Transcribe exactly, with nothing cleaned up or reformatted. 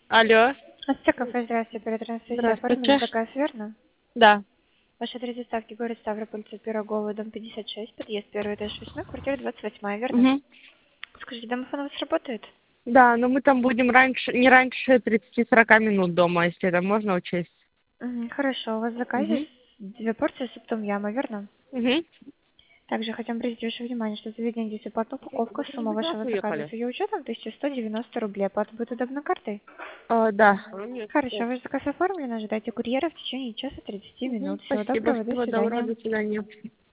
Алло. Здравствуйте, кафе, здравствуйте. Перетрансляция оформили Здравствуйте. заказ, верно? Да. Ваш адрес доставки город Ставрополь, Пирогова, дом пятьдесят шесть, подъезд первый этаж восьмой, квартира двадцать восьмая, верно? Угу. Скажите, домофон у вас работает? Да, но мы там будем раньше, не раньше тридцати-сорока минут дома, если это можно учесть. Мгм, хорошо, у вас в заказе Угу. две порции суп том яма, верно? Угу. Также хотим обратить ваше внимание, что заведение здесь оплата упаковка, сумма вашего заказа с Уехали. ее учетом тысяча сто девяносто рублей. Оплата будет удобна картой? А, да. Хорошо, ваш заказ оформлен, ожидайте курьера в течение часа тридцати Угу. минут. Всего Спасибо, доброго, до всего доброго, свидания. до свидания.